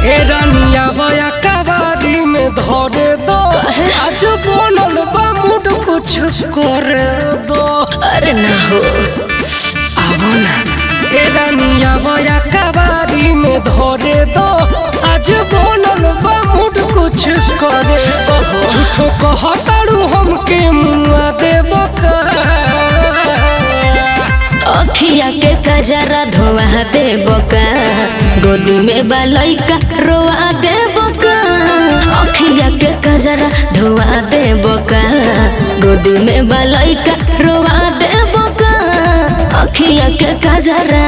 हे रानिया बया कबारी में धरे दो आज बनल बा मूड कुछ करे दो। अरे ना हो आवो ना हे रानिया बया कबारी में धरे दो आज बनल बा मूड कुछ करे दो। झूठो कहतारू हमके मुआ देबो का अखिया के कजरा धोआ देबो का गोदी में बालैका रोआ देबो का। अखिया के कजरा धोआ देबो का गोदी में बालैका रोआ देबो का। अखिया के कजरा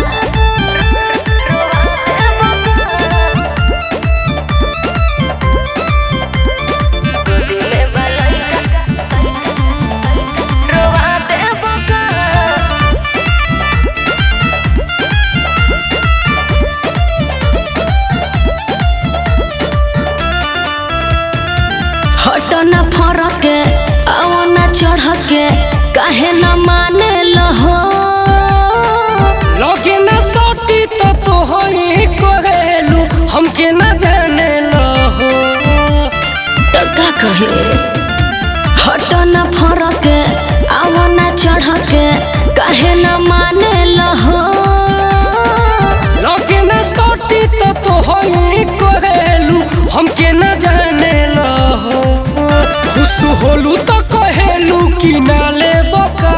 हट न फरक आओ न चढ़ के काहे न माने लहो। लगे न सोटी तो तोहरी कहेलू हमके न जाने लहो। तो का कहे हट न फरक आओ न चढ़ के काहे न माने लहो। लगे न सोटी तो तोहरी कहेलू हमके न जाने लहो। खुश होलू तो कहेलू कि ना लेबो का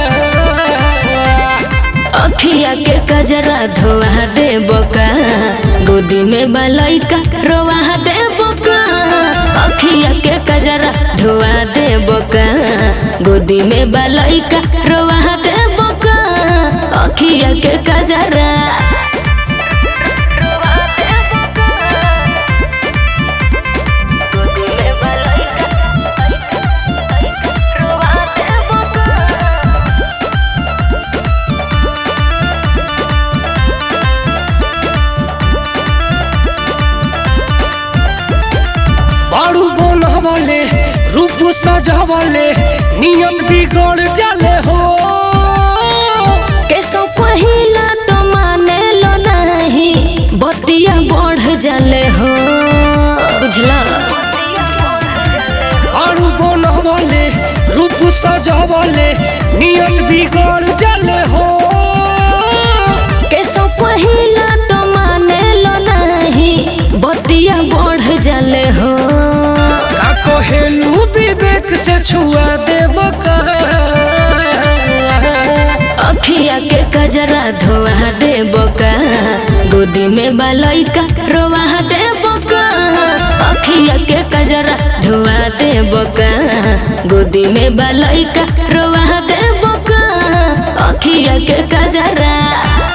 अखिया के कजरा धोआ देबो का गोदी में बालैका रोआ देबो का। अखिया के कजरा धोआ देबो का गोदी में बालैका रोआ देबो का। अखिया के कजरा बारू बनवले रूप सजवले नियत बिगड़ जाले हो। कैसो पहिला तो माने लो नहीं बतिया बढ़ जाले हो बुझला। बारू बनवले रूप सजवले नियत बिगड़ जाले हो। कैसो पहिला तो माने लो नहीं बतिया बढ़ जाले हो। का कहेलू विवेक से छुआ देबो का अखिया के कजरा धोआ देबो का गोदी में बालैका रोआ देबो का। अखिया के कजरा धोआ देबो का गोदी में बालैका रोआ देबो का। अखिया के कजरा